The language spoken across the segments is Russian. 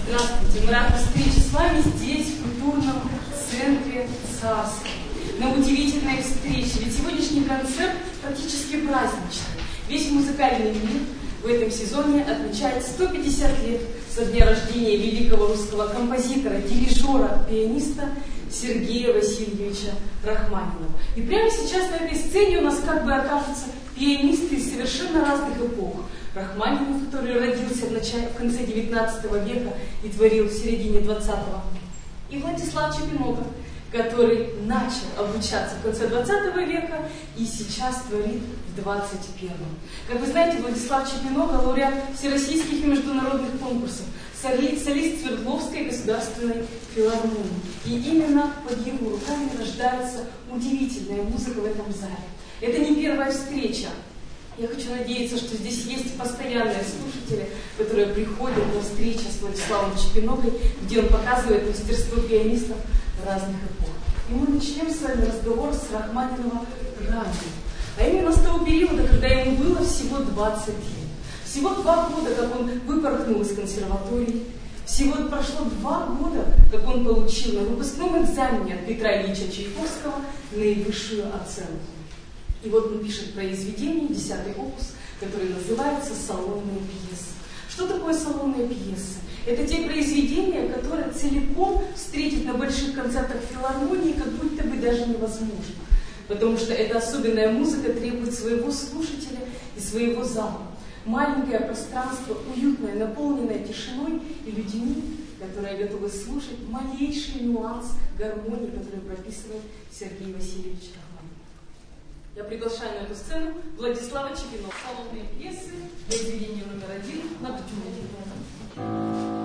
Здравствуйте, мы рады встрече с вами здесь, в культурном центре Царский. На удивительной встрече, ведь сегодняшний концерт практически праздничный. Весь музыкальный мир в этом сезоне отмечает 150 лет со дня рождения великого русского композитора, дирижера, пианиста Сергея Васильевича Рахманинова. И прямо сейчас на этой сцене у нас как бы окажутся пианисты из совершенно разных эпох. Рахманинов, который родился в конце XIX века и творил в середине XX, и Владислав Чепиногов, который начал обучаться в конце XX века и сейчас творит в XXI. Как вы знаете, Владислав Чепиногов — лауреат всероссийских и международных конкурсов, солист Свердловской государственной филармонии. И именно под его руками рождается удивительная музыка в этом зале. Это не первая встреча. Я хочу надеяться, что здесь есть постоянные слушатели, которые приходят на встречи с Владиславом Чепиноговым, где он показывает мастерство пианистов разных эпох. И мы начнем с вами разговор с Рахманиновым ранее. А именно с того периода, когда ему было всего 20 лет. Всего 2 года, как он выпорхнул из консерватории. Всего прошло 2 года, как он получил на выпускном экзамене от Петра Ильича Чайковского наивысшую оценку. И вот он пишет произведение, 10-й опус, который называется «Салонные пьесы». Что такое салонные пьесы? Это те произведения, которые целиком встретить на больших концертах филармонии как будто бы даже невозможно. Потому что эта особенная музыка требует своего слушателя и своего зала. Маленькое пространство, уютное, наполненное тишиной и людьми, которые готовы слушать малейший нюанс гармонии, который прописывает Сергей Васильевич Рахманинов. Я приглашаю на эту сцену Владислава Чепиногова. Салонные пьесы, произведение номер 1 «Ноктюрн».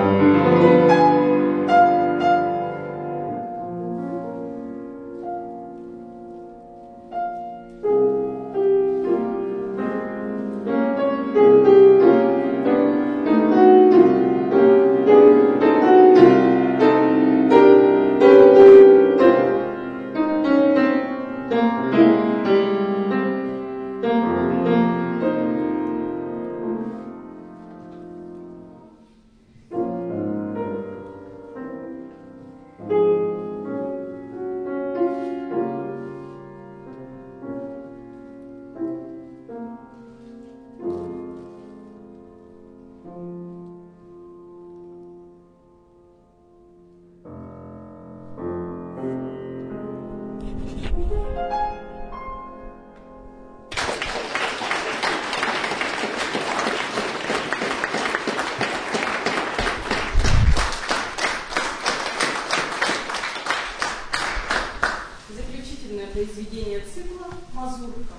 Произведение цикла «Мазурка».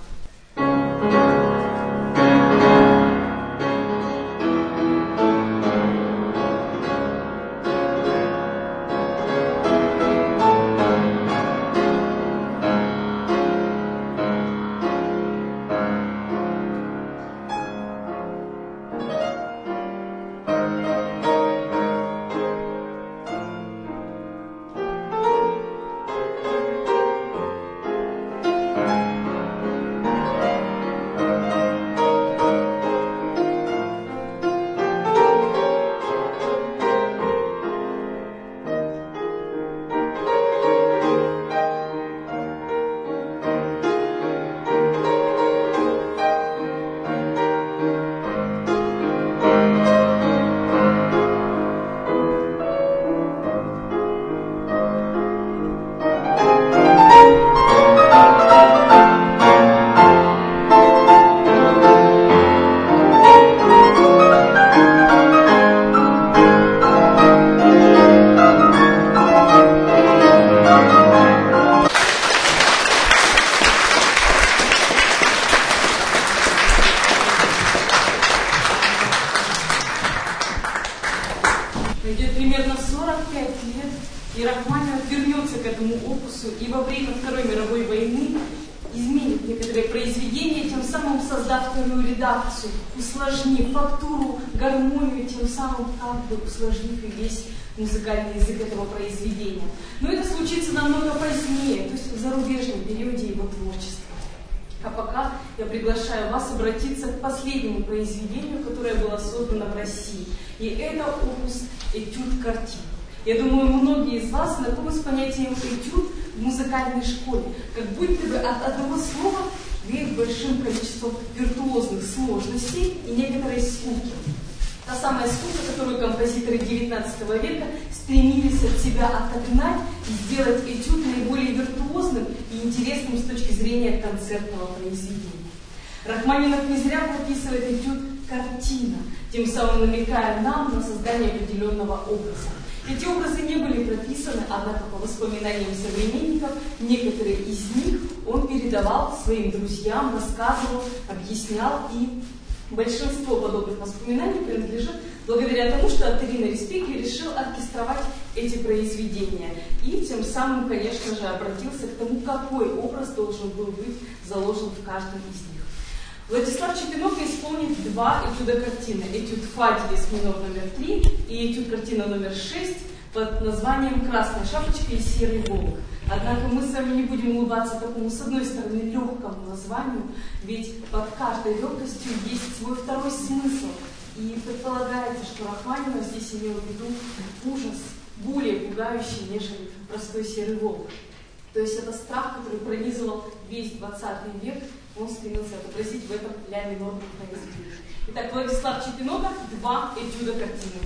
Пройдет примерно 45 лет, и Рахманинов вернется к этому опусу и во время Второй мировой войны изменит некоторые произведения, тем самым создав вторую редакцию, усложнив фактуру, гармонию, тем самым как бы усложнив и весь музыкальный язык этого произведения. Но это случится намного позднее, то есть в зарубежном периоде его творчества. А пока я приглашаю вас обратиться к последнему произведению, которое было создано в России. И это опус «Этюд картин». Я думаю, многие из вас знакомы с понятием «этюд» в музыкальной школе. Как будто бы от одного слова веет большим количеством виртуозных сложностей и некоторой скуки. Та самая скука, которую композиторы XIX века стремились от себя отогнать и сделать этюд наиболее виртуозным и интересным с точки зрения концертного произведения. Рахманинов не зря прописывает этюд «картина», тем самым намекая нам на создание определенного образа. Эти образы не были прописаны, однако по воспоминаниям современников, некоторые из них он передавал своим друзьям, рассказывал, объяснял, и большинство подобных воспоминаний принадлежит благодаря тому, что Аттерина Респеки решил оркестровать эти произведения и тем самым, конечно же, обратился к тому, какой образ должен был быть заложен в каждом из них. Владислав Чепинока исполнит два этюда картины. Этюд фа диез минор номер 3 и этюд картина номер 6 под названием «Красная шапочка и серый волк». Однако мы с вами не будем улыбаться такому, с одной стороны, легкому названию, ведь под каждой легкостью есть свой второй смысл. И предполагается, что Рахманинов здесь имел в виду ужас, более пугающий, нежели простой серый волк. То есть это страх, который пронизывал весь 20 век, он стремился отобразить в этом ля-минорном произведении. Итак, Владислав Чепинока, два этюда картины.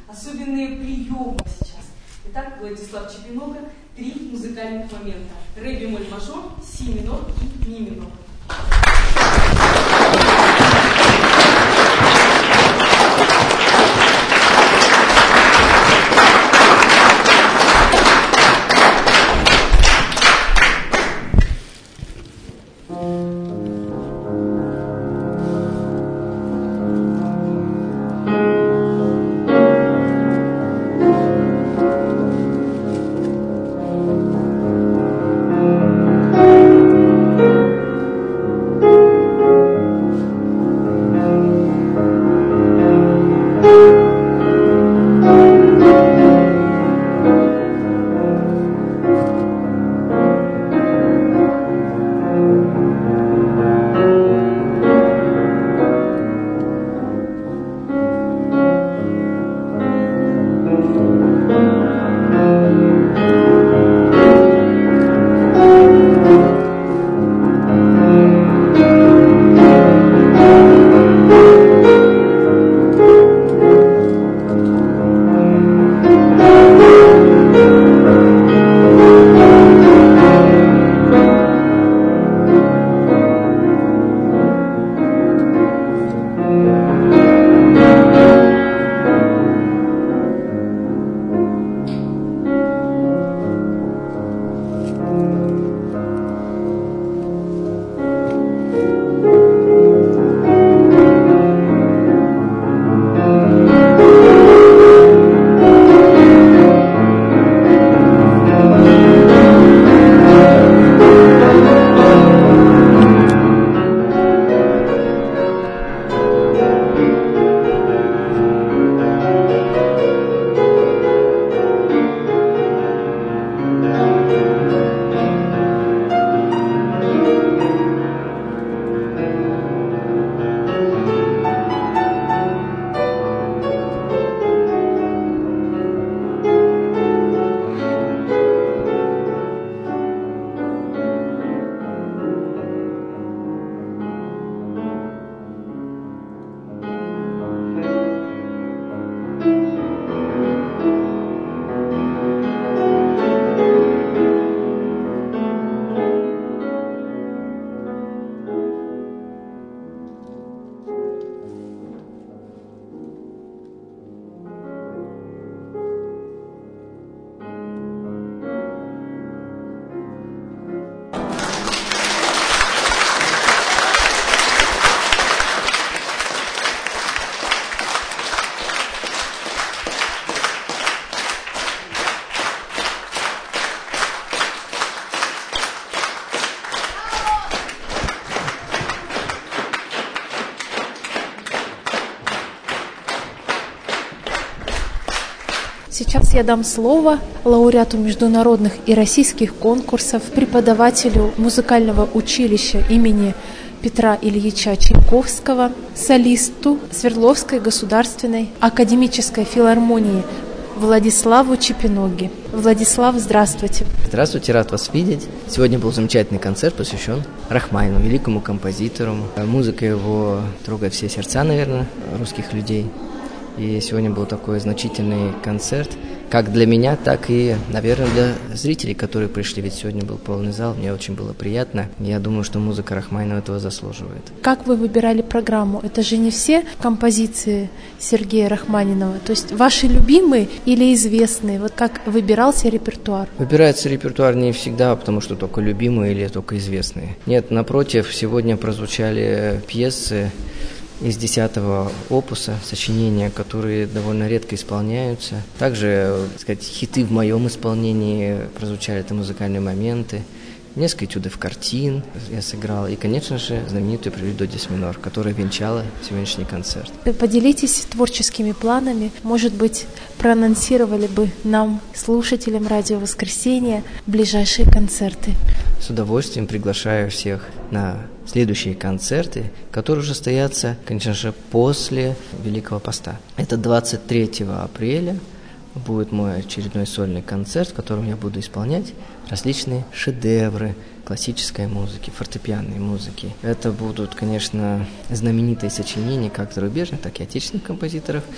особенные приемы сейчас. Итак, Владислав Чепинока, 3 музыкальных момента. Ре бемоль мажор, си минор и ми минор. Сейчас я дам слово лауреату международных и российских конкурсов, преподавателю музыкального училища имени Петра Ильича Чайковского, солисту Свердловской государственной академической филармонии Владиславу Чепиноге. Владислав, здравствуйте. Здравствуйте, рад вас видеть. Сегодня был замечательный концерт, посвящен Рахманину, великому композитору. Музыка его трогает все сердца, наверное, русских людей. И сегодня был такой значительный концерт, как для меня, так и, наверное, для зрителей, которые пришли. Ведь сегодня был полный зал, мне очень было приятно. Я думаю, что музыка Рахманинова этого заслуживает. Как вы выбирали программу? Это же не все композиции Сергея Рахманинова. То есть ваши любимые или известные? Вот как выбирался репертуар? Выбирается репертуар не всегда, потому что только любимые или только известные. Нет, напротив, сегодня прозвучали пьесы из 10-го опуса, сочинения, которые довольно редко исполняются. Также, так сказать, хиты в моем исполнении прозвучали, это музыкальные моменты. Несколько этюдов картин я сыграл. И, конечно же, знаменитую прелюдию дис минор, которая венчала сегодняшний концерт. Поделитесь творческими планами. Может быть, проанонсировали бы нам, слушателям Радио Воскресенье, ближайшие концерты. С удовольствием приглашаю всех на следующие концерты, которые уже состоятся, конечно же, после Великого Поста. Это 23 апреля будет мой очередной сольный концерт, в котором я буду исполнять различные шедевры классической музыки, фортепианной музыки. Это будут, конечно, знаменитые сочинения как зарубежных, так и отечественных композиторов.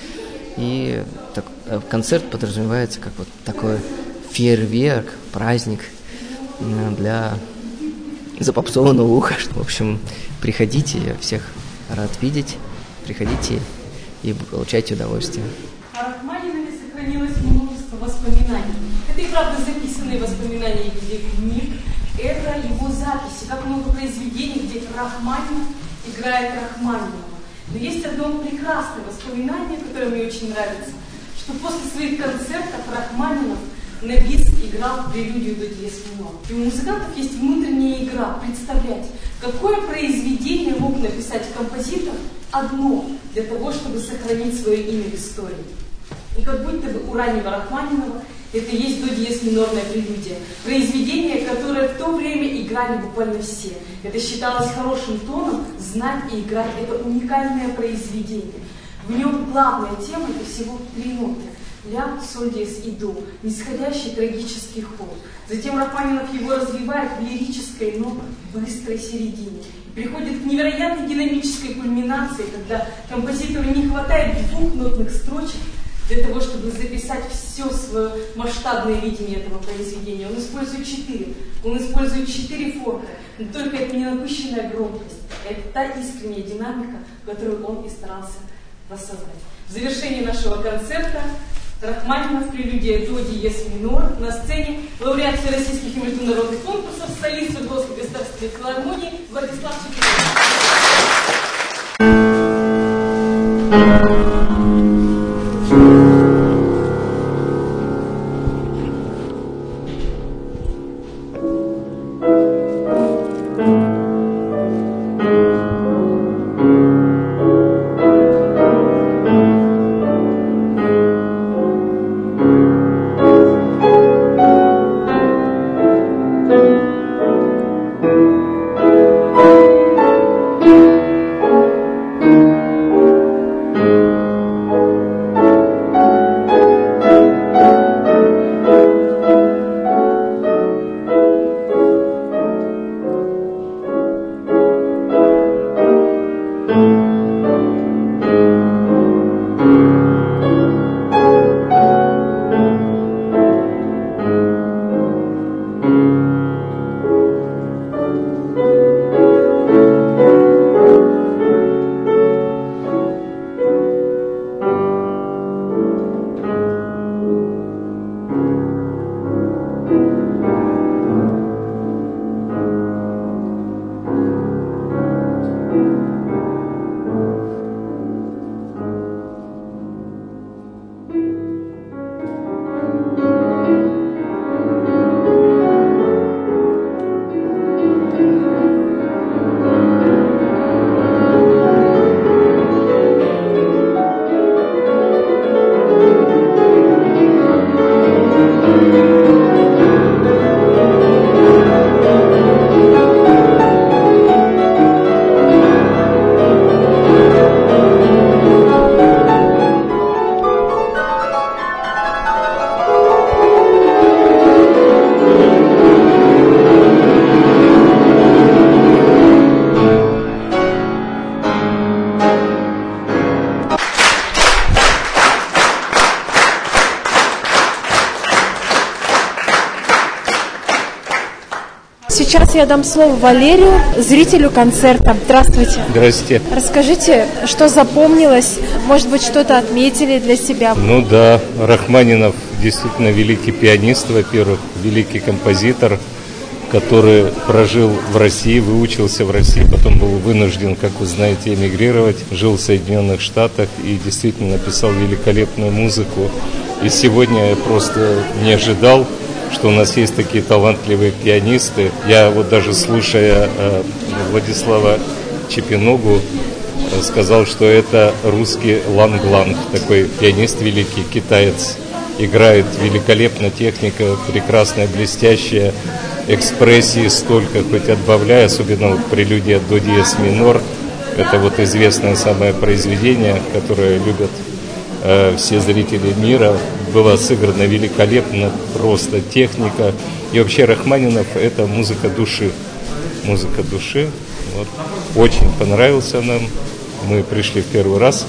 И концерт подразумевается как вот такой фейерверк, праздник для запопсованного уха. В общем, приходите, я всех рад видеть. Приходите и получайте удовольствие. О Рахманинове сохранилось множество воспоминаний. Это и правда записанные воспоминания в виде книг. Это его записи, как много произведений, где Рахманинов играет Рахманинова. Но есть одно прекрасное воспоминание, которое мне очень нравится, что после своих концертов Рахманинов на бис играл прелюдию до диез минор. И у музыкантов есть внутренняя игра, представлять, какое произведение мог написать композитор одно для того, чтобы сохранить свое имя в истории. И как будто бы у раннего Рахманинова это и есть до диез минорная прелюдия. Произведение, которое в то время играли буквально все. Это считалось хорошим тоном знать и играть. Это уникальное произведение. В нем главная тема — это всего 3 ноты. Ля, соль, диез и до. Нисходящий трагический ход. Затем Рахманинов его развивает в лирической, но быстрой середине. И приходит к невероятной динамической кульминации, когда композитору не хватает 2 нотных строчек для того, чтобы записать все свое масштабное видение этого произведения. Он использует 4. Он использует 4 форта. Но только это не напыщенная громкость. Это та искренняя динамика, которую он и старался воссоздать. В завершении нашего концерта Рахманинов, прелюдия до диез минор, на сцене лауреат всероссийских и международных конкурсов, солист Свердловской государственной филармонии Владислав Чепелов. Сейчас я дам слово Валерию, зрителю концерта. Здравствуйте. Здравствуйте. Расскажите, что запомнилось, может быть, что-то отметили для себя? Ну да, Рахманинов действительно великий пианист, во-первых, великий композитор, который прожил в России, выучился в России, потом был вынужден, как вы знаете, эмигрировать, жил в Соединенных Штатах и действительно написал великолепную музыку. И сегодня я просто не ожидал, что у нас есть такие талантливые пианисты. Я вот даже слушая Владислава Чепеногу, сказал, что это русский Ланг Ланг, такой пианист великий, китаец. Играет великолепно, техника прекрасная, блестящая, экспрессии столько, хоть отбавляй, особенно вот прелюдия до диез минор. Это вот известное самое произведение, которое любят все зрители мира. Было сыграно великолепно, просто техника. И вообще Рахманинов – это музыка души. Музыка души. Вот. Очень понравился нам. Мы пришли в первый раз.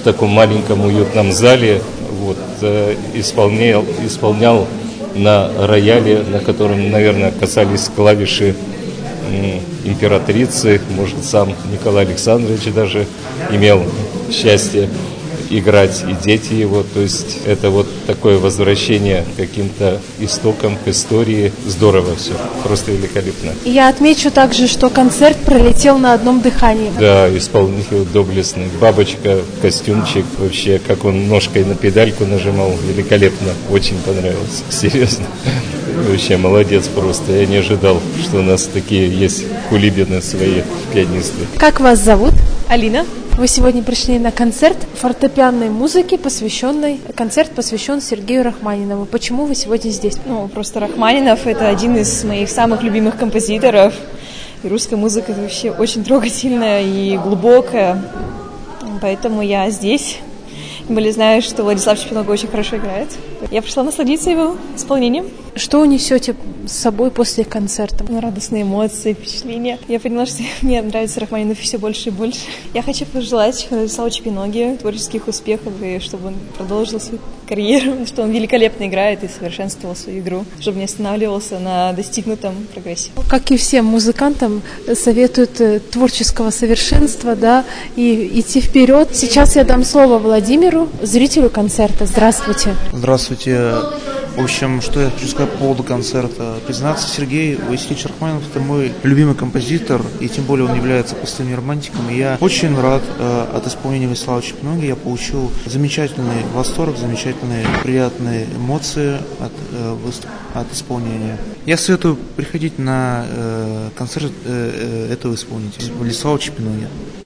таком маленьком уютном зале, вот, исполнял на рояле, на котором, наверное, касались клавиши императрицы, может, сам Николай Александрович даже имел счастье играть, и дети его. То есть это вот такое возвращение к каким-то истокам, к истории. Здорово все, просто великолепно. Я отмечу также, что концерт пролетел на одном дыхании. Да, исполнитель доблестный. Бабочка, костюмчик, вообще, как он ножкой на педальку нажимал, великолепно. Очень понравилось, серьезно. Вообще молодец просто. Я не ожидал, что у нас такие есть кулибины свои пианисты. Как вас зовут? Алина. Вы сегодня пришли на концерт фортепианной музыки, концерт посвящен Сергею Рахманинову. Почему вы сегодня здесь? Просто Рахманинов — это один из моих самых любимых композиторов. И русская музыка — это вообще очень трогательная и глубокая. Поэтому я здесь. Тем более знаю, что Владислав Чепинога очень хорошо играет. Я пришла насладиться его исполнением. Что унесете с собой после концерта? Радостные эмоции, впечатления. Я поняла, что мне нравится Рахманинов все больше и больше. Я хочу пожелать Владиславу Чепиноге творческих успехов, и чтобы он продолжил свою карьеру, что он великолепно играет и совершенствовал свою игру, чтобы не останавливался на достигнутом прогрессе. Как и всем музыкантам, советуют творческого совершенства, да, и идти вперед. Сейчас я дам слово Владимиру, зрителю концерта. Здравствуйте. Здравствуйте. В общем, что я хочу сказать по поводу концерта. Признаться, Сергей Васильевич Рахманинов – это мой любимый композитор, и тем более он является постоянным романтиком. И я очень рад от исполнения Владислава Чепиноги. Я получил замечательный восторг, замечательные приятные эмоции от исполнения. Я советую приходить на концерт этого исполнителя, Владислава Чепиноги.